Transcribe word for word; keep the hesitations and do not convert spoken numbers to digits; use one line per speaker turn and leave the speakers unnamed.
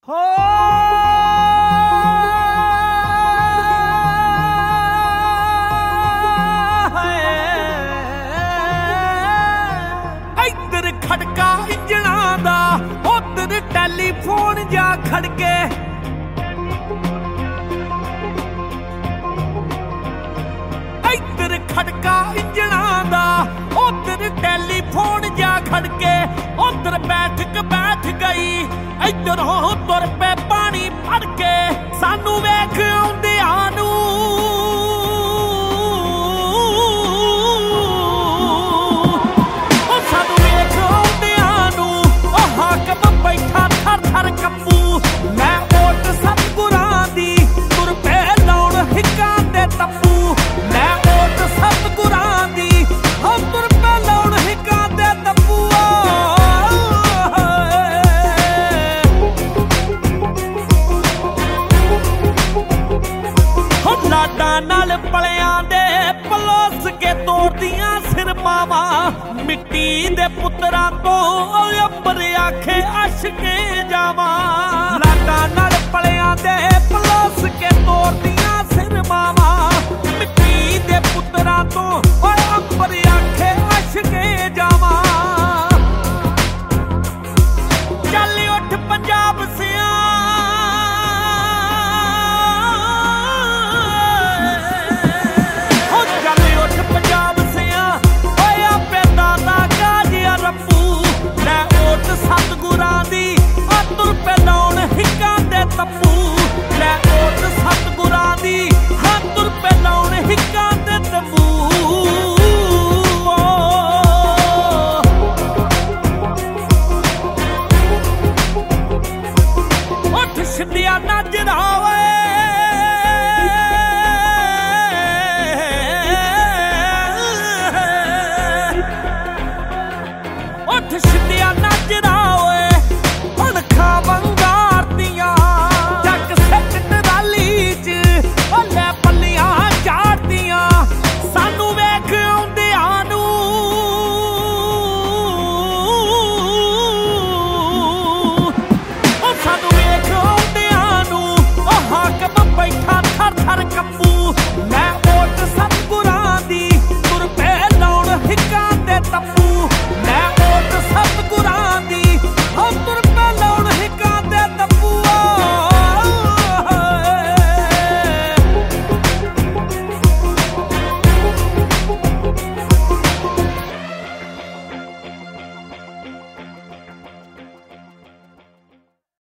ਹੋ ਇੱਧਰ ਖੜਕਾ ਇੰਜਣਾਂ ਦਾ, ਉੱਧਰ ਟੈਲੀਫੋਨ ਜਾ ਖੜਕੇ। ਇੱਧਰ ਖੜਕਾ ਇੰਜਣਾਂ ਦਾ, ਉੱਧਰ ਟੈਲੀਫੋਨ ਜਾ ਖੜਕੇ। ਉੱਧਰ ਬੈਠਕ ਬੈਠ ਗਈ, ਇੱਧਰੋਂ ਤੁਰ ਪਏ ਪਾਣੀ ਫੜ ਕੇ। ਸਾਨੂੰ ਵੇਖ ਆਉਂਦਿਆਂ ਨੂੰ ਉਹ ਸਾਨੂੰ ਵੇਖ ਆਉਂਦਿਆਂ ਨੂੰ ਉਹ ਹਾਕਮ ਬੈਠਾ ਥਰ ਥਰ ਕੰਬੂ। ਮੈਂ ਓਟ ਸਤਿਗੁਰਾਂ ਦੀ ਤੁਰ ਪਏ ਲਾਉਣ ਹਿੱਕਾਂ ਦੇ ਤੰਬੂ। ਮੈਂ ਓਟ ਸਤਿਗੁਰਾਂ ਦੀ ਹੋ ਤੁਰ ਪਏ ਲਾਉਣ ਹਿੱਕਾਂ ਦੇ ਤੰਬੂ। ਲਾਡਾਂ ਨਾਲ ਪਲਿਆਂ ਦੇ ਪਲੋਸ ਕੇ ਤੋੜਦੀਆਂ ਸਿਰ ਮਾਵਾਂ। ਮਿੱਟੀ ਦੇ ਪੁੱਤਰਾਂ ਤੋਂ ਅੱਬਰ ਆਖੇ ਅਸ਼ਕੇ ਜਾਵਾਂ। ਲਾਡਾਂ ਨਾਲ ਪਲਿਆਂ ਦੇ ਪਲੋਸ ਕੇ ਤੋੜਦੀਆਂ ਸਿਰ ਮਾਵਾਂ। ਮਿੱਟੀ ਦੇ ਪੁੱਤਰਾਂ ਤੋਂ ਅੱਬਰ ਆਖੇ ਅਸ਼ਕੇ ਜਾਵਾਂ। ਚੱਲ ਉੱਠ ਪੰਜਾਬ ਸਿਆਂ, ਸਤਿਗੁਰਾਂ ਦੀ ਆ ਤੁਰ ਪਏ ਲਾਉਣ ਹਿੱਕਾਂ ਦੇ ਤੰਬੂ। ਲੈ ਓਟ ਸਤਿਗੁਰਾਂ ਦੀ ਹਾਂ ਤੁਰ ਪਏ ਲਾਉਣ ਹਿੱਕਾਂ ਦੇ ਤੰਬੂ। ਉੱਠ ਛਿੰਦਿਆ ਨਾਜਰਾ ਓਏ